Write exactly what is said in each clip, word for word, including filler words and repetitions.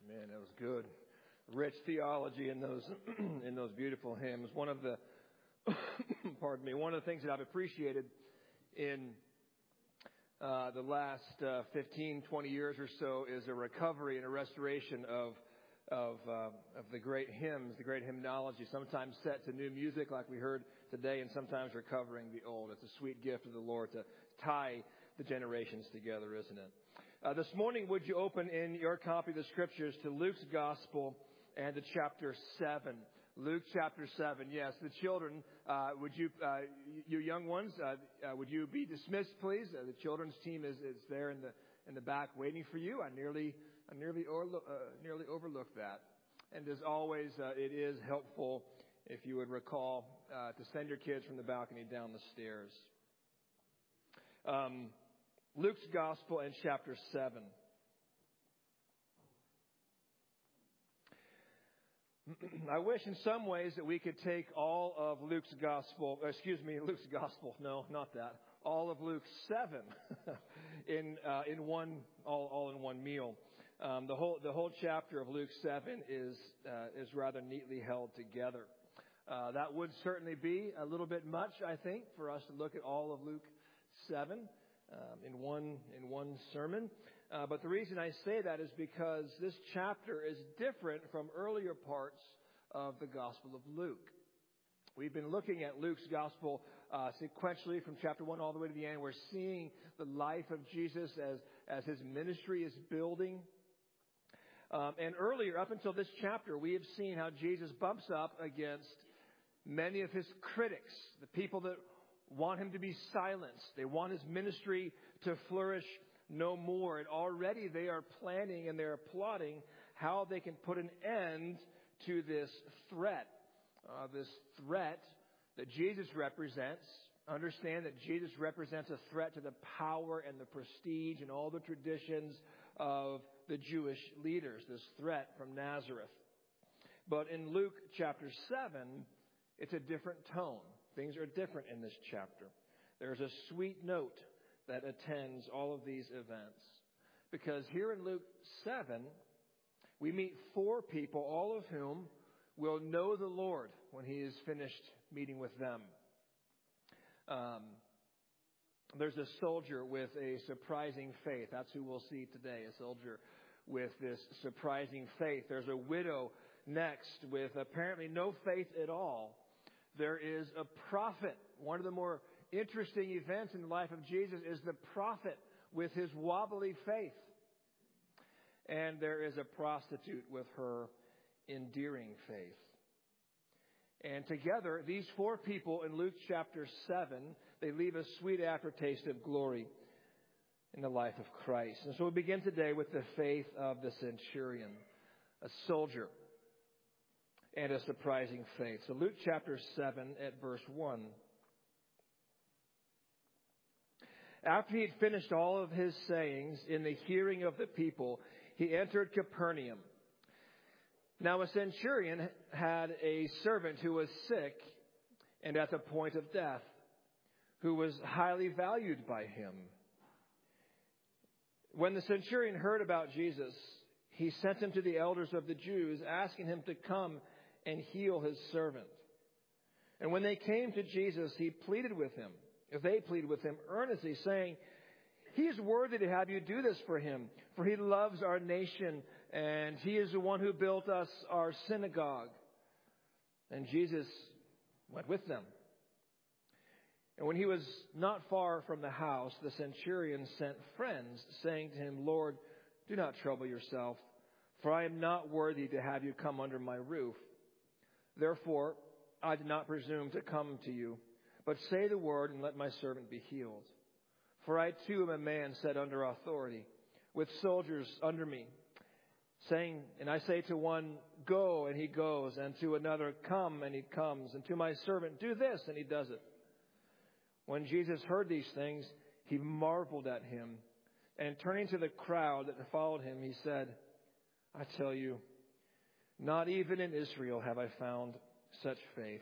Man, that was good. Rich theology in those in those beautiful hymns. One of the pardon me, one of the things that I've appreciated in uh, the last uh, fifteen, twenty years or so is a recovery and a restoration of of uh, of the great hymns, the great hymnology, sometimes set to new music like we heard today, and sometimes recovering the old. It's a sweet gift of the Lord to tie the generations together, isn't it? Uh, this morning, would you open in your copy of the Scriptures to Luke's Gospel and to chapter seven. Luke chapter seven. Yes, the children, uh, would you, uh, you young ones, uh, uh, would you be dismissed, please? Uh, the children's team is, is there in the in the back waiting for you. I nearly I nearly overlo- uh, nearly overlooked that. And as always, uh, it is helpful if you would recall uh, to send your kids from the balcony down the stairs. Um, Luke's Gospel and chapter seven. I wish in some ways that we could take all of Luke's Gospel, excuse me, Luke's Gospel, no, not that, all of Luke seven in uh, in one, all, all in one meal. Um, the whole the whole chapter of Luke seven is uh, is rather neatly held together. Uh, that would certainly be a little bit much, I think, for us to look at all of Luke seven um, in one in one sermon. Uh, but the reason I say that is because this chapter is different from earlier parts of the Gospel of Luke. We've been looking at Luke's Gospel uh, sequentially from chapter one all the way to the end. We're seeing the life of Jesus as, as his ministry is building. Um, and earlier, up until this chapter, we have seen how Jesus bumps up against many of his critics, the people that want him to be silenced. They want his ministry to flourish no more. And already they are planning and they're plotting how they can put an end to this threat. Uh, this threat that Jesus represents. Understand that Jesus represents a threat to the power and the prestige and all the traditions of the Jewish leaders. This threat from Nazareth. But in Luke chapter seven, it's a different tone. Things are different in this chapter. There's a sweet note that attends all of these events. Because here in Luke seven, we meet four people, all of whom will know the Lord when he is finished meeting with them. Um, there's a soldier with a surprising faith. That's who we'll see today, a soldier with this surprising faith. There's a widow next with apparently no faith at all. There is a prophet, one of the more interesting events in the life of Jesus is the prophet with his wobbly faith. And there is a prostitute with her endearing faith. And together, these four people in Luke chapter seven, they leave a sweet aftertaste of glory in the life of Christ. And so we begin today with the faith of the centurion, a soldier, and a surprising faith. So Luke chapter seven at verse one. After he had finished all of his sayings in the hearing of the people, he entered Capernaum. Now a centurion had a servant who was sick and at the point of death, who was highly valued by him. When the centurion heard about Jesus, he sent him to the elders of the Jews, asking him to come and heal his servant. And when they came to Jesus, he pleaded with him. They plead with him earnestly, saying, he is worthy to have you do this for him, for he loves our nation, and he is the one who built us our synagogue. And Jesus went with them. And when he was not far from the house, the centurion sent friends, saying to him, Lord, do not trouble yourself, for I am not worthy to have you come under my roof. Therefore, I did not presume to come to you. But say the word and let my servant be healed. For I too am a man set under authority, with soldiers under me, saying, and I say to one, go, and he goes, and to another, come, and he comes, and to my servant, do this, and he does it. When Jesus heard these things, he marveled at him, and turning to the crowd that followed him, he said, I tell you, not even in Israel have I found such faith.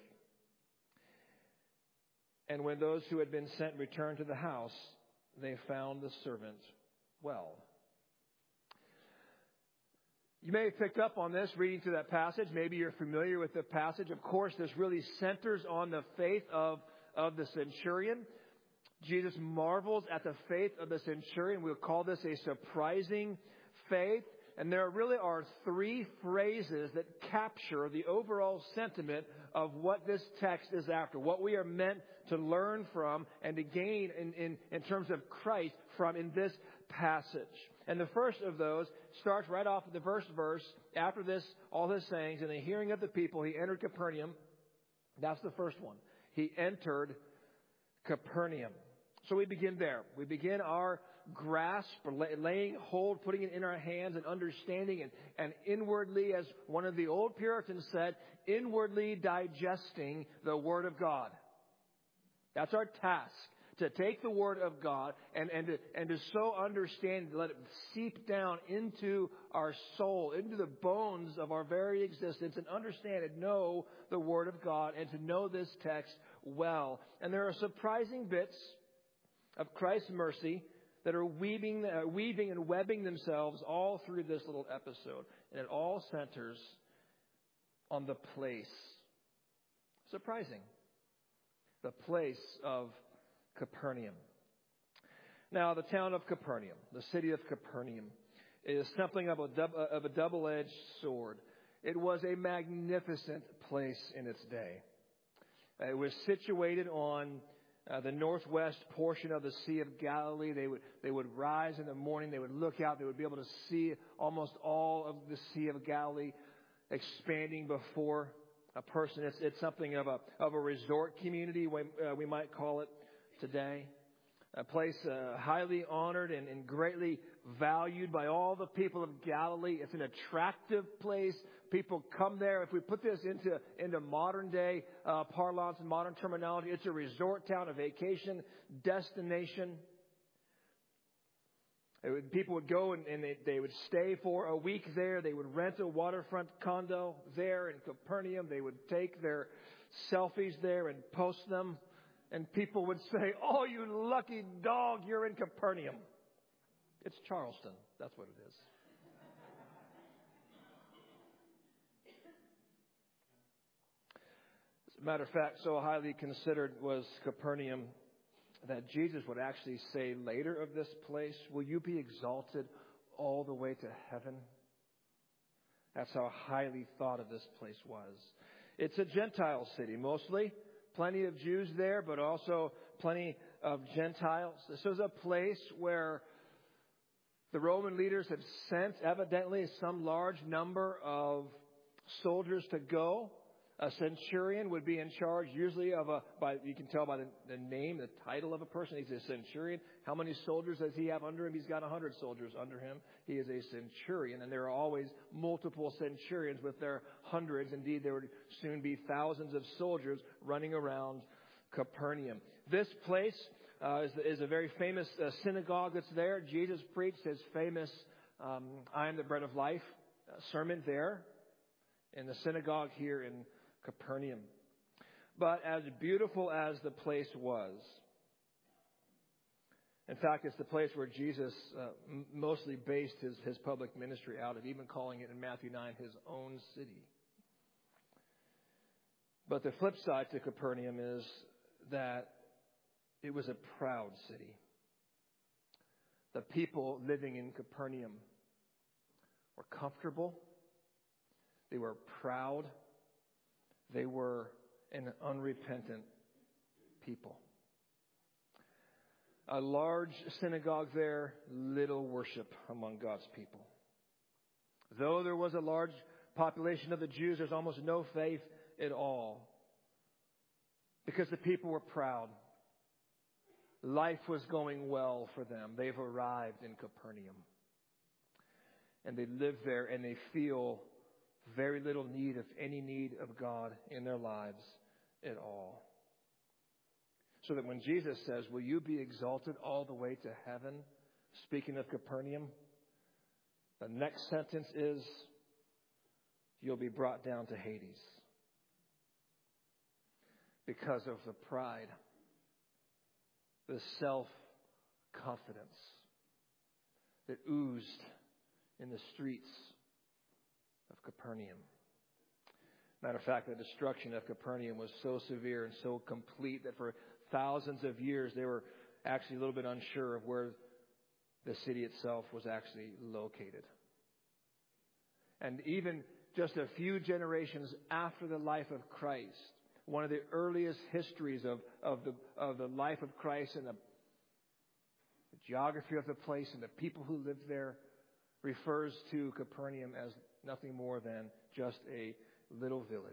And when those who had been sent returned to the house, they found the servant well. You may have picked up on this reading through that passage. Maybe you're familiar with the passage. Of course, this really centers on the faith of, of the centurion. Jesus marvels at the faith of the centurion. We'll call this a surprising faith. And there really are three phrases that capture the overall sentiment of what this text is after, what we are meant to learn from and to gain in, in, in terms of Christ from in this passage. And the first of those starts right off of the first verse. After this, all his sayings, in the hearing of the people, he entered Capernaum. That's the first one. He entered Capernaum. So we begin there. We begin our grasp, laying hold, putting it in our hands and understanding and, and inwardly, as one of the old Puritans said, inwardly digesting the Word of God. That's our task, to take the Word of God and, and, to, and to so understand, let it seep down into our soul, into the bones of our very existence, and understand and know the Word of God and to know this text well. And there are surprising bits of Christ's mercy that are weaving, uh, weaving and webbing themselves all through this little episode. And it all centers on the place. Surprising. The place of Capernaum. Now, the town of Capernaum, the city of Capernaum, is something of a, dub- of a double-edged sword. It was a magnificent place in its day. It was situated on Uh, the northwest portion of the Sea of Galilee. They would they would rise in the morning. They would look out. They would be able to see almost all of the Sea of Galilee expanding before a person. It's it's something of a of a resort community, we, uh, we might call it today. A place uh, highly honored and, and greatly valued by all the people of Galilee. It's an attractive place. People come there. If we put this into, into modern day uh, parlance and modern terminology, it's a resort town, a vacation destination. It would, people would go and, and they, they would stay for a week there. They would rent a waterfront condo there in Capernaum. They would take their selfies there and post them. And people would say, "Oh, you lucky dog, you're in Capernaum." It's Charleston. That's what it is. As a matter of fact, so highly considered was Capernaum that Jesus would actually say later of this place, "Will you be exalted all the way to heaven?" That's how highly thought of this place was. It's a Gentile city, mostly. Plenty of Jews there, but also plenty of Gentiles. This was a place where the Roman leaders had sent, evidently, some large number of soldiers to go. A centurion would be in charge, usually of a, by, you can tell by the, the name, the title of a person. He's a centurion. How many soldiers does he have under him? He's got a hundred soldiers under him. He is a centurion, and there are always multiple centurions with their hundreds. Indeed, there would soon be thousands of soldiers running around Capernaum. This place uh, is, is a very famous uh, synagogue that's there. Jesus preached his famous um, "I am the bread of life" uh, sermon there in the synagogue here in Capernaum. But as beautiful as the place was, in fact, it's the place where Jesus uh, m- mostly based his, his public ministry out of, even calling it in Matthew nine his own city. But the flip side to Capernaum is that it was a proud city. The people living in Capernaum were comfortable. They were proud. They were an unrepentant people. A large synagogue there, little worship among God's people. Though there was a large population of the Jews, there's almost no faith at all. Because the people were proud. Life was going well for them. They've arrived in Capernaum. And they live there and they feel very little need of any need of God in their lives at all. So that when Jesus says, "Will you be exalted all the way to heaven?" speaking of Capernaum, the next sentence is, "You'll be brought down to Hades." Because of the pride, the self-confidence that oozed in the streets of Capernaum. Matter of fact, the destruction of Capernaum was so severe and so complete that for thousands of years they were actually a little bit unsure of where the city itself was actually located. And even just a few generations after the life of Christ, one of the earliest histories of, of, the, of the life of Christ and the, the geography of the place and the people who lived there refers to Capernaum as nothing more than just a little village.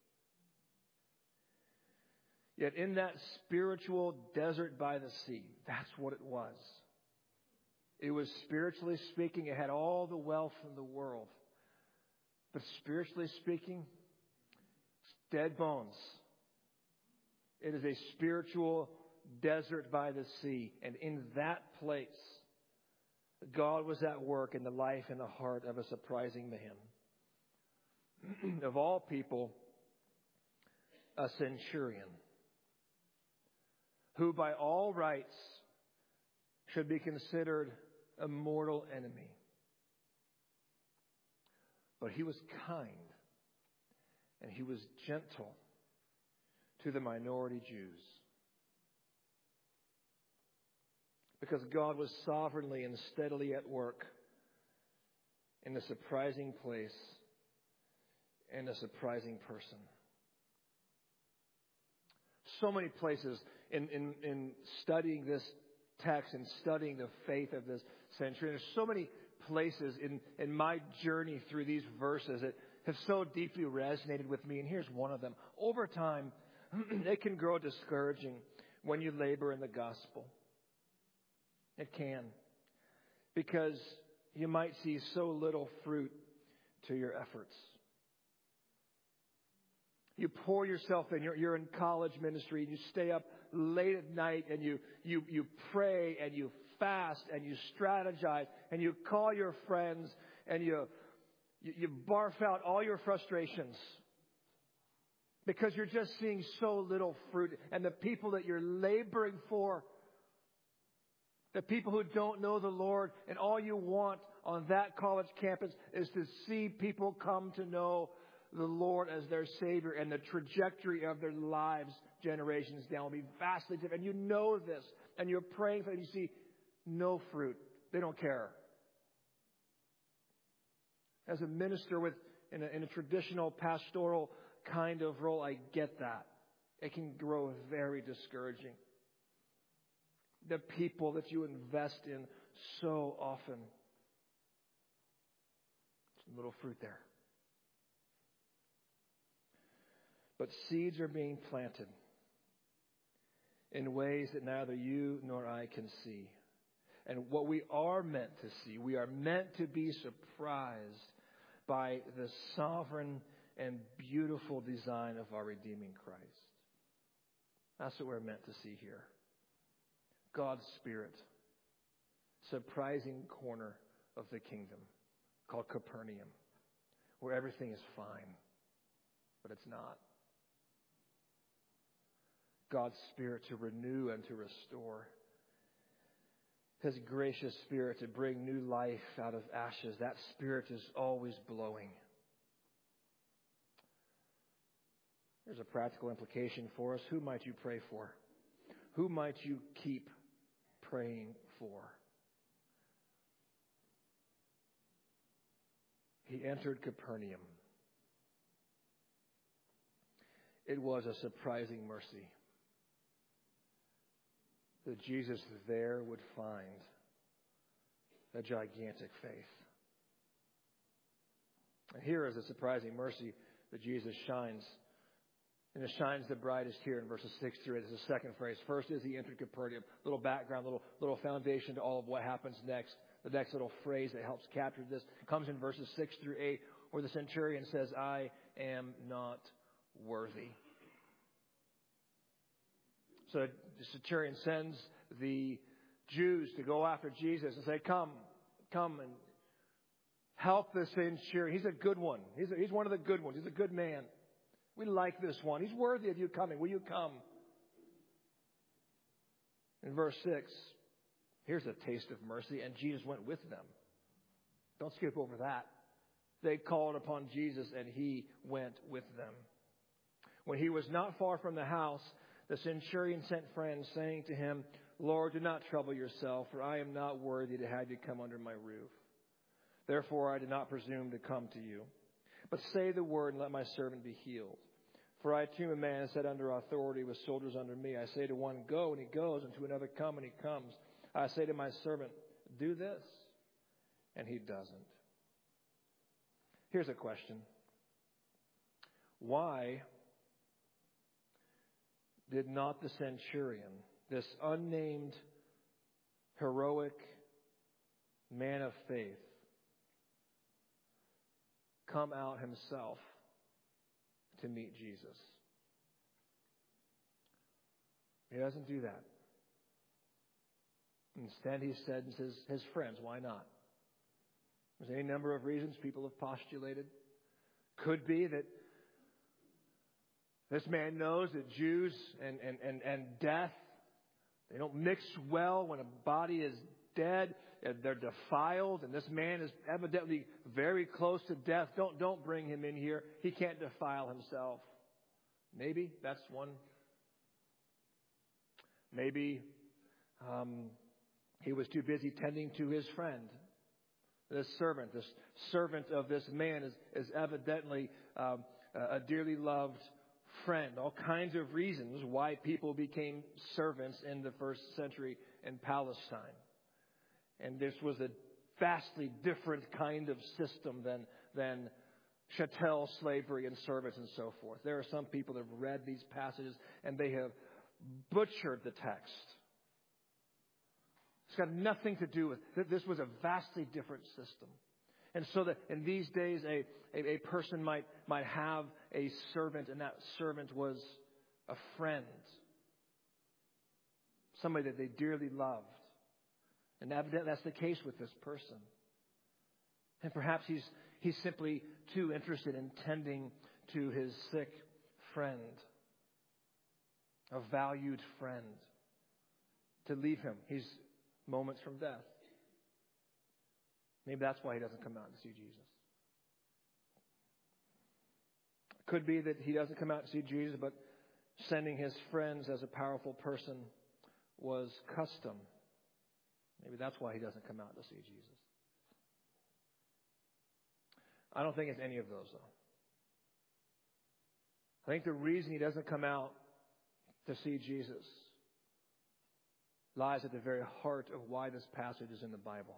Yet in that spiritual desert by the sea, that's what it was. It was, spiritually speaking, it had all the wealth in the world. But spiritually speaking, it's dead bones. It is a spiritual desert by the sea. And in that place, God was at work in the life and the heart of a surprising man. Of all people, a centurion, who by all rights should be considered a mortal enemy. But he was kind and he was gentle to the minority Jews. Because God was sovereignly and steadily at work in a surprising place and a surprising person. So many places in, in, in studying this text and studying the faith of this centurion, there's so many places in, in my journey through these verses that have so deeply resonated with me. And here's one of them. Over time, it can grow discouraging when you labor in the gospel. It can. Because you might see so little fruit to your efforts. You pour yourself in. You're, you're in college ministry and you stay up late at night and you, you, you pray and you fast and you strategize and you call your friends and you, you, you barf out all your frustrations because you're just seeing so little fruit. And the people that you're laboring for, the people who don't know the Lord, and all you want on that college campus is to see people come to know the Lord as their Savior, and the trajectory of their lives generations down will be vastly different. And you know this, and you're praying for it, and you see no fruit. They don't care. As a minister with in a, in a traditional pastoral kind of role, I get that. It can grow very discouraging. The people that you invest in so often, there's little fruit there. But seeds are being planted in ways that neither you nor I can see. And what we are meant to see, we are meant to be surprised by the sovereign and beautiful design of our redeeming Christ. That's what we're meant to see here. God's Spirit, surprising corner of the kingdom called Capernaum, where everything is fine, but it's not. God's Spirit to renew and to restore. His gracious Spirit to bring new life out of ashes. That Spirit is always blowing. There's a practical implication for us. Who might you pray for? Who might you keep praying for? He entered Capernaum. It was a surprising mercy that Jesus there would find a gigantic faith. And here is a surprising mercy that Jesus shines. And it shines the brightest here in verses six through eight. This is the second phrase. First is he entered Capernaum. Little background, little little foundation to all of what happens next. The next little phrase that helps capture this comes in verses six through eight, where the centurion says, I am not worthy. So the centurion sends the Jews to go after Jesus and say, come, come and help this centurion. He's a good one. He's, a, he's one of the good ones. He's a good man. We like this one. He's worthy of you coming. Will you come? In verse six, here's a taste of mercy. And Jesus went with them. Don't skip over that. They called upon Jesus, and he went with them. When he was not far from the house, the centurion sent friends, saying to him, Lord, do not trouble yourself, for I am not worthy to have you come under my roof. Therefore I did not presume to come to you. But say the word, and let my servant be healed. For I too am a man set under authority with soldiers under me. I say to one, go, and he goes, and to another, come, and he comes. I say to my servant, do this, and he doesn't. Here's a question. Why did not the centurion, this unnamed, heroic man of faith, come out himself to meet Jesus? He doesn't do that. Instead, he sends his, his friends. Why not? There's any number of reasons people have postulated. Could be that this man knows that Jews and, and, and, and death, they don't mix well. When a body is dead, they're defiled, and this man is evidently very close to death. Don't, don't bring him in here. He can't defile himself. Maybe that's one. Maybe um, he was too busy tending to his friend. This servant, this servant of this man is, is evidently um, a dearly loved friend. All kinds of reasons why people became servants in the first century in Palestine. And this was a vastly different kind of system than, than chattel slavery and service and so forth. There are some people that have read these passages and they have butchered the text. It's got nothing to do with, this was a vastly different system. And so that in these days, a, a, a person might, might have a servant, and that servant was a friend. Somebody that they dearly loved. And evidently that's the case with this person. And perhaps he's, he's simply too interested in tending to his sick friend. A valued friend. To leave him. He's moments from death. Maybe that's why he doesn't come out to see Jesus. It could be that he doesn't come out to see Jesus, but sending his friends as a powerful person was custom. Maybe that's why he doesn't come out to see Jesus. I don't think it's any of those, though. I think the reason he doesn't come out to see Jesus lies at the very heart of why this passage is in the Bible.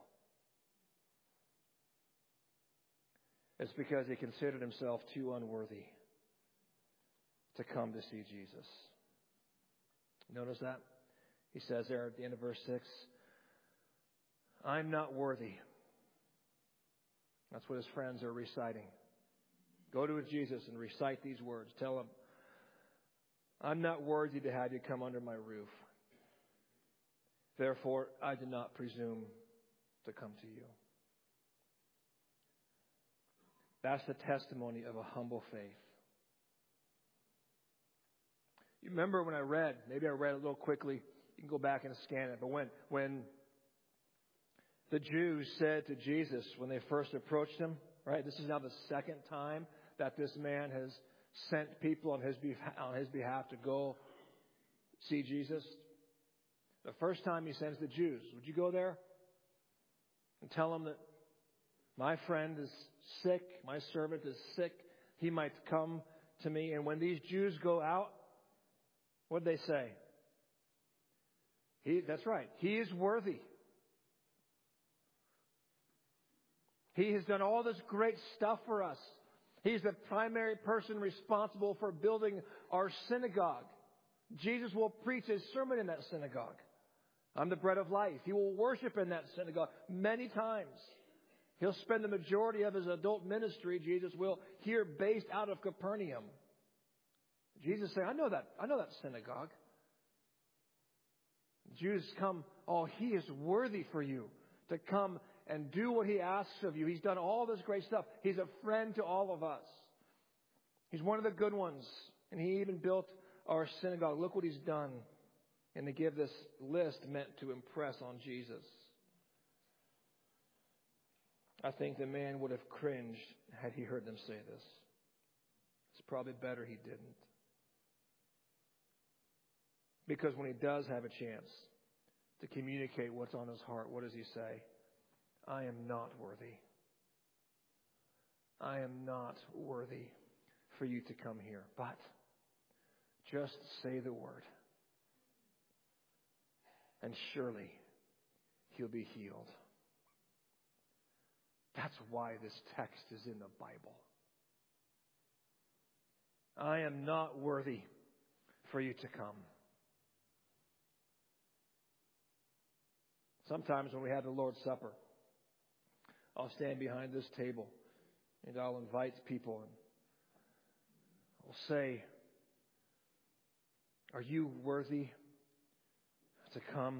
It's because he considered himself too unworthy to come to see Jesus. Notice that? He says there at the end of verse six, I'm not worthy. That's what his friends are reciting. Go to Jesus and recite these words. Tell him, I'm not worthy to have you come under my roof. Therefore, I did not presume to come to you. That's the testimony of a humble faith. You remember when I read, maybe I read it a little quickly. You can go back and scan it. But when, when the Jews said to Jesus, when they first approached him, right? This is now the second time that this man has sent people on his behalf, on his behalf to go see Jesus. The first time he sends the Jews. Would you go there and tell them that my friend is sick, my servant is sick, he might come to me? And when these Jews go out, what did they say? He, that's right, he is worthy. He has done all this great stuff for us. He's the primary person responsible for building our synagogue. Jesus will preach his sermon in that synagogue. I'm the bread of life. He will worship in that synagogue many times. He'll spend the majority of his adult ministry, Jesus will, here based out of Capernaum. Jesus said, I know that, I know that synagogue. Jews come, oh, he is worthy for you to come and do what he asks of you. He's done all this great stuff. He's a friend to all of us. He's one of the good ones. And he even built our synagogue. Look what he's done. And to give this list meant to impress on Jesus. I think the man would have cringed had he heard them say this. It's probably better he didn't. Because when he does have a chance to communicate what's on his heart, what does he say? I am not worthy. I am not worthy for you to come here. But just say the word, and surely he'll be healed. That's why this text is in the Bible. I am not worthy for you to come. Sometimes when we have the Lord's Supper, I'll stand behind this table and I'll invite people and I'll say, are you worthy to come?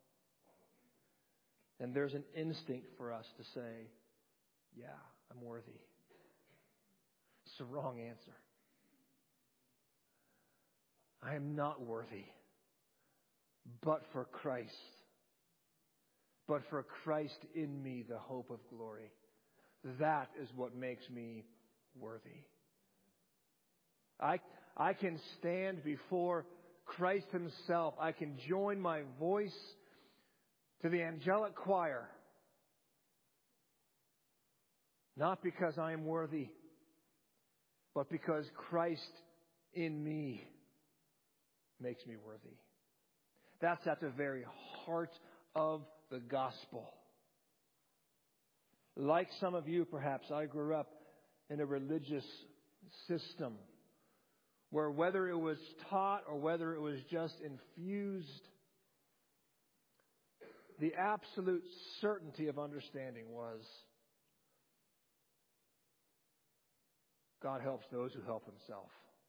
And there's an instinct for us to say, yeah, I'm worthy. It's the wrong answer. I am not worthy, but for Christ. But for Christ in me, the hope of glory. That is what makes me worthy. I, I can stand before Christ himself. I can join my voice to the angelic choir. Not because I am worthy, but because Christ in me makes me worthy. That's at the very heart of the gospel. Like some of you, perhaps, I grew up in a religious system where whether it was taught or whether it was just infused, the absolute certainty of understanding was God helps those who help himself.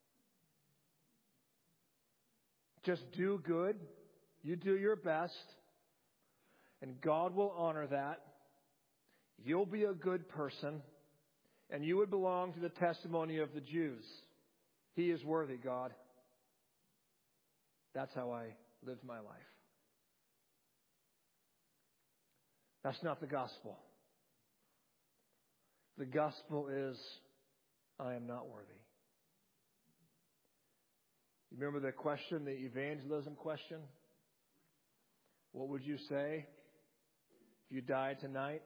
Just do good. You do your best. And God will honor that. You'll be a good person. And you would belong to the testimony of the Jews. He is worthy, God. That's how I lived my life. That's not the gospel. The gospel is, I am not worthy. You remember the question, the evangelism question? What would you say if you died tonight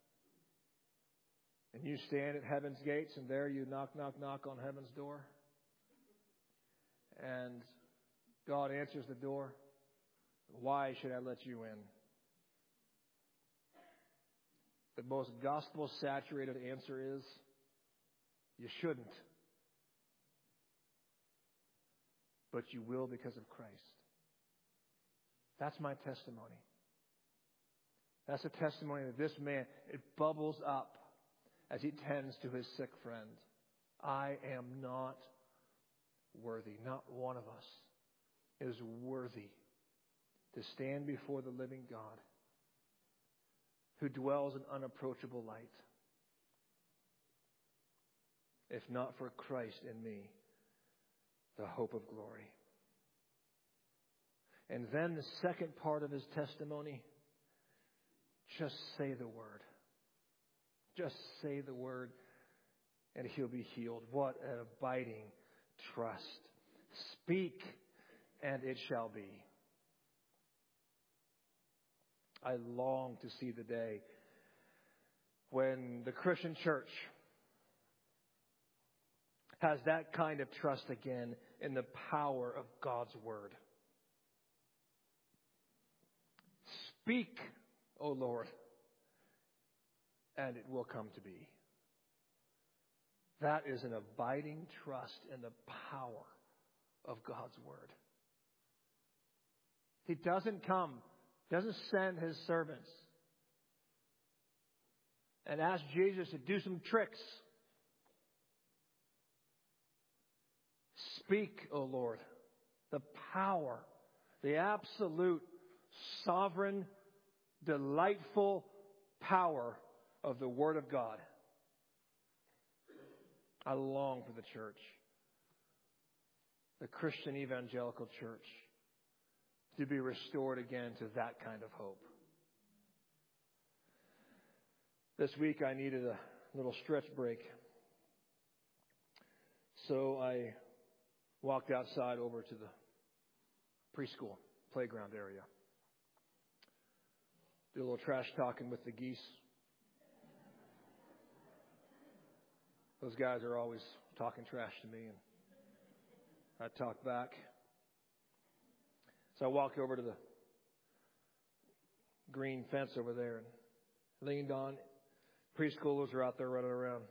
and you stand at heaven's gates and there you knock, knock, knock on heaven's door? And God answers the door. Why should I let you in? The most gospel-saturated answer is, you shouldn't. But you will because of Christ. That's my testimony. That's a testimony that this man, it bubbles up as he tends to his sick friend. I am not worthy. Not one of us is worthy to stand before the living God who dwells in unapproachable light. If not for Christ in me, the hope of glory. And then the second part of his testimony, just say the word. Just say the word and he'll be healed. What an abiding trust. Speak and it shall be. I long to see the day when the Christian church has that kind of trust again in the power of God's word. Speak, O Lord, and it will come to be. That is an abiding trust in the power of God's word. He doesn't come, doesn't send his servants and ask Jesus to do some tricks. Speak, O Lord, the power, the absolute, sovereign, delightful power of the Word of God. I long for the church, the Christian evangelical church, to be restored again to that kind of hope. This week I needed a little stretch break. So I walked outside over to the preschool playground area. Did a little trash talking with the geese. Those guys are always talking trash to me, and I talk back. So I walked over to the green fence over there and leaned on. Preschoolers are out there running around.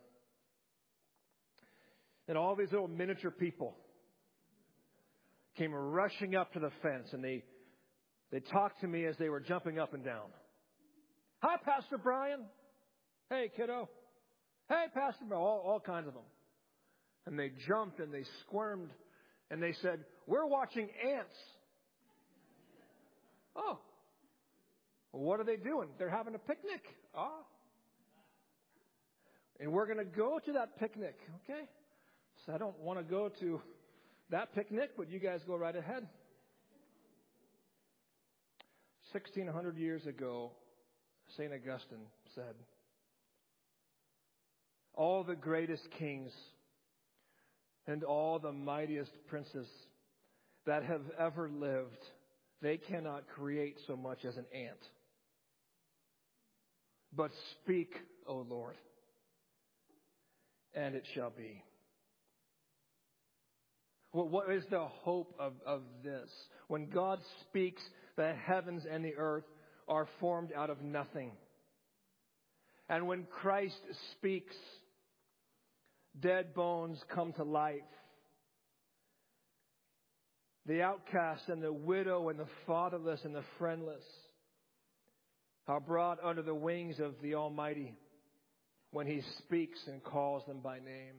And all these little miniature people came rushing up to the fence, and they they talked to me as they were jumping up and down. Hi, Pastor Brian. Hey, kiddo. Hey, Pastor Brian. All, all kinds of them. And they jumped and they squirmed, and they said, we're watching ants. Oh. Well, what are they doing? They're having a picnic. Ah. And we're going to go to that picnic, okay? So I don't want to go to that picnic, but you guys go right ahead. sixteen hundred years ago, Saint Augustine said, all the greatest kings and all the mightiest princes that have ever lived, they cannot create so much as an ant. But speak, O Lord, and it shall be. Well, what is the hope of, of this? When God speaks, the heavens and the earth are formed out of nothing. And when Christ speaks, dead bones come to life. The outcast and the widow and the fatherless and the friendless are brought under the wings of the Almighty when He speaks and calls them by name.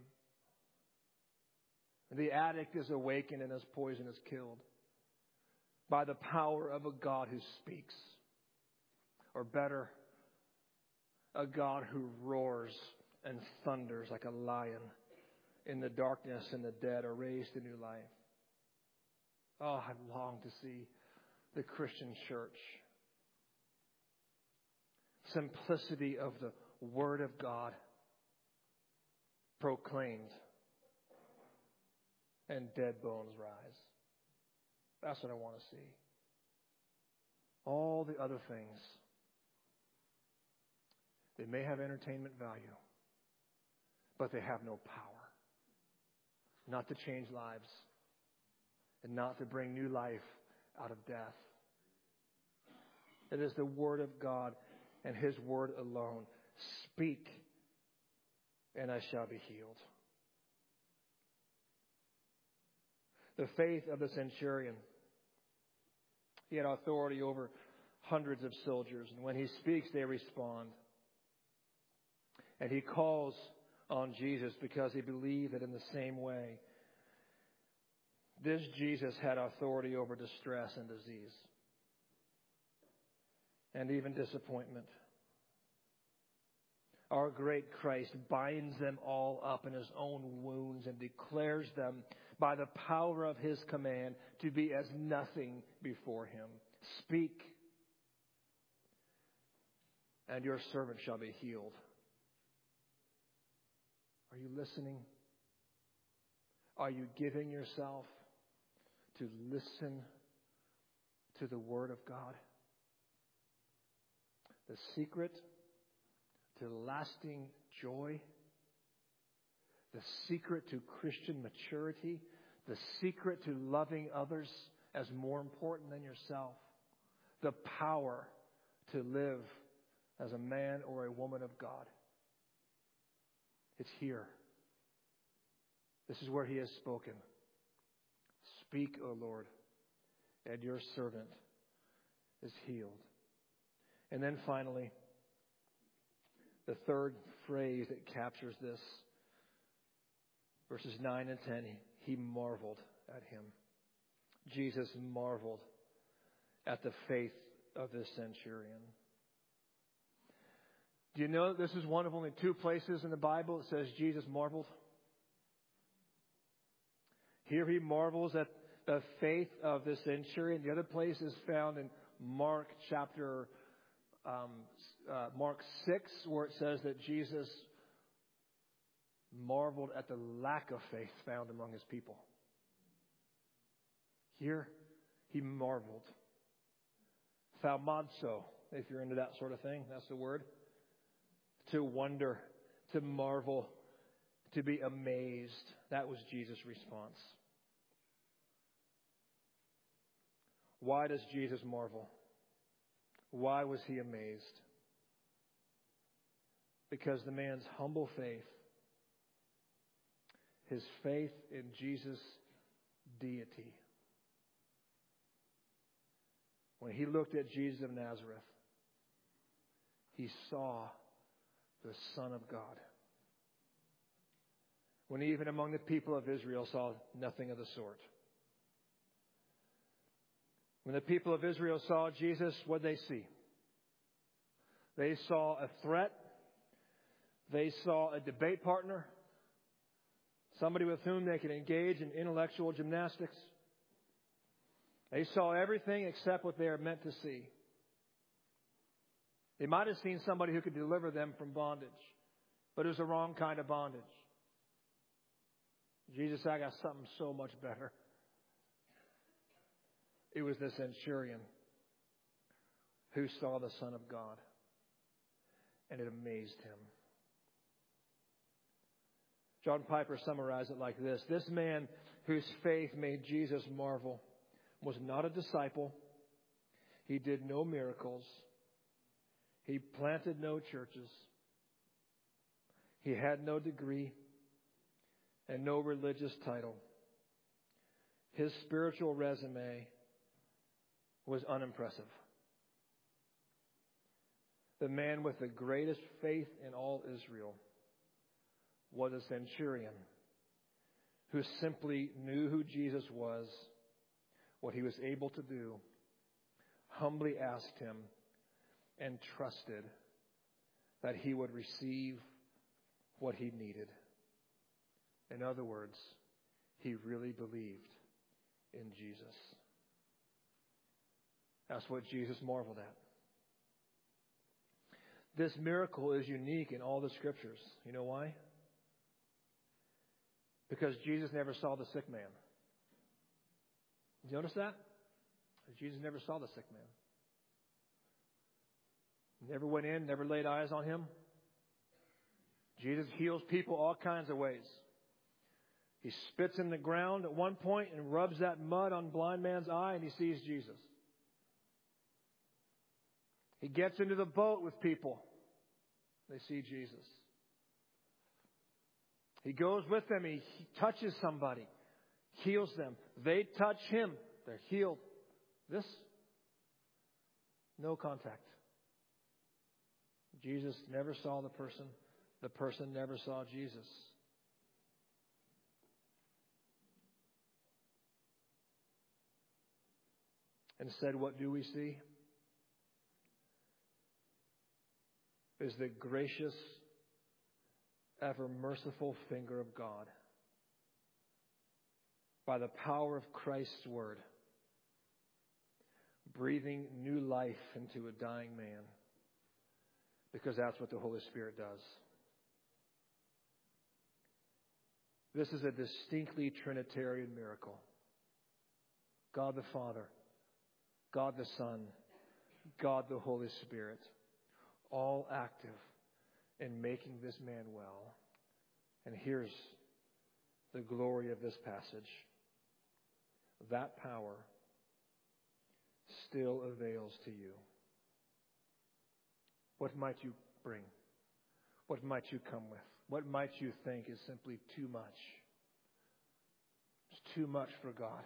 The addict is awakened and his poison is killed by the power of a God who speaks. Or better, a God who roars and thunders like a lion in the darkness, and the dead are raised to new life. Oh, I long to see the Christian church. Simplicity of the Word of God proclaimed, and dead bones rise. That's what I want to see. All the other things, they may have entertainment value, but they have no power. Not to change lives, and not to bring new life out of death. It is the Word of God and His Word alone. Speak, and I shall be healed. The faith of the centurion. He had authority over hundreds of soldiers, and when he speaks, they respond. And he calls on Jesus because he believed that in the same way, this Jesus had authority over distress and disease, and even disappointment. Our great Christ binds them all up in His own wounds and declares them by the power of His command to be as nothing before Him. Speak, and your servant shall be healed. Are you listening? Are you giving yourself to listen to the Word of God? The secret to lasting joy, the secret to Christian maturity, the secret to loving others as more important than yourself, the power to live as a man or a woman of God. It's here. This is where He has spoken. Speak, O Lord, and your servant is healed. And then finally, the third phrase that captures this, verses nine and ten, He marveled at Him. Jesus marveled at the faith of this centurion. Do you know that this is one of only two places in the Bible that says Jesus marveled? Here He marvels at the faith of the centurion. The other place is found in Mark chapter um, uh, Mark six, where it says that Jesus marveled at the lack of faith found among his people. Here, he marveled. Thaumazo, if you're into that sort of thing, that's the word. To wonder, to marvel, to be amazed. That was Jesus' response. Why does Jesus marvel? Why was he amazed? Because the man's humble faith, his faith in Jesus' deity. When he looked at Jesus of Nazareth, he saw the Son of God. When even among the people of Israel saw nothing of the sort. When the people of Israel saw Jesus, what did they see? They saw a threat. They saw a debate partner. Somebody with whom they could engage in intellectual gymnastics. They saw everything except what they are meant to see. They might have seen somebody who could deliver them from bondage, but it was the wrong kind of bondage. Jesus said, I got something so much better. It was the centurion who saw the Son of God, and it amazed him. John Piper summarized it like this. This man whose faith made Jesus marvel was not a disciple. He did no miracles. He planted no churches. He had no degree and no religious title. His spiritual resume was unimpressive. The man with the greatest faith in all Israel was a centurion who simply knew who Jesus was, what he was able to do, humbly asked him, and trusted that he would receive what he needed. In other words, he really believed in Jesus. That's what Jesus marveled at. This miracle is unique in all the scriptures. You know why? Because Jesus never saw the sick man. Did you notice that? Jesus never saw the sick man. Never went in, never laid eyes on him. Jesus heals people all kinds of ways. He spits in the ground at one point and rubs that mud on blind man's eye, and he sees Jesus. He gets into the boat with people. They see Jesus. He goes with them. He touches somebody. Heals them. They touch him. They're healed. This, no contact. Jesus never saw the person. The person never saw Jesus. Instead, what do we see? Is the gracious, ever merciful finger of God by the power of Christ's word, breathing new life into a dying man, because that's what the Holy Spirit does. This is a distinctly Trinitarian miracle. God the Father, God the Son, God the Holy Spirit, all active in making this man well. And here's the glory of this passage. That power still avails to you. What might you bring? What might you come with? What might you think is simply too much? It's too much for God.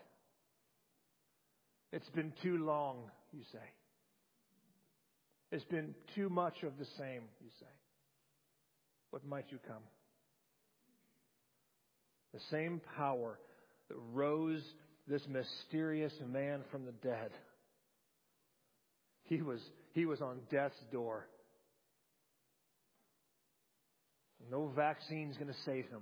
It's been too long, you say. It's been too much of the same, you say. What might you come? The same power that rose this mysterious man from the dead. He was, he was on death's door. No vaccine's going to save him.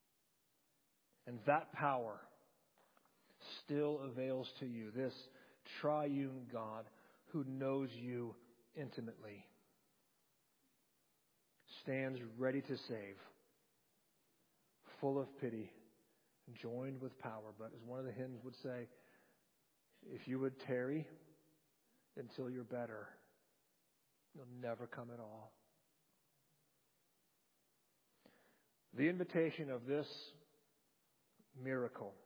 And that power still avails to you. This triune God who knows you intimately, stands ready to save, full of pity, joined with power. But as one of the hymns would say, if you would tarry until you're better, you'll never come at all. The invitation of this miracle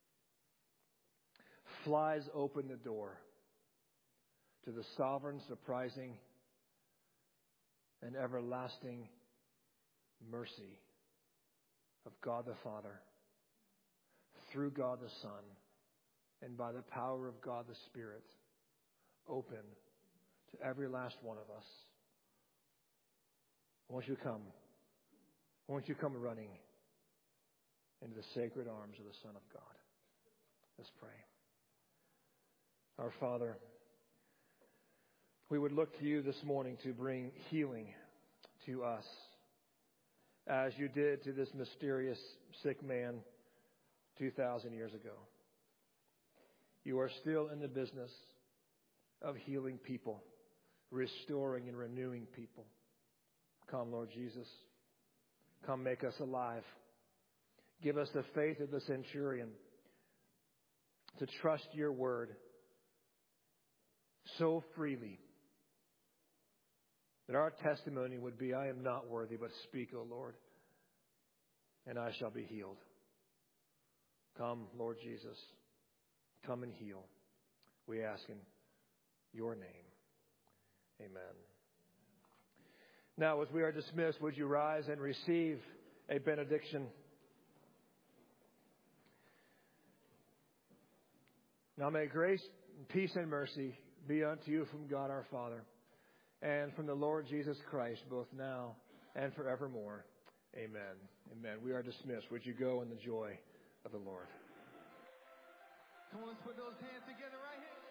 flies open the door to the sovereign, surprising, and everlasting mercy of God the Father, through God the Son, and by the power of God the Spirit, open to every last one of us. Won't you come? Won't you come running into the sacred arms of the Son of God? Let's pray. Our Father, we would look to you this morning to bring healing to us, as you did to this mysterious sick man two thousand years ago. You are still in the business of healing people, restoring and renewing people. Come, Lord Jesus. Come, make us alive. Give us the faith of the centurion to trust your word so freely that our testimony would be, I am not worthy, but speak, O Lord, and I shall be healed. Come, Lord Jesus. Come and heal. We ask in your name. Amen. Now, as we are dismissed, would you rise and receive a benediction? Now may grace, peace, and mercy be unto you from God our Father and from the Lord Jesus Christ, both now and forevermore. Amen. Amen. We are dismissed. Would you go in the joy of the Lord? Come on, let's put those hands together right here.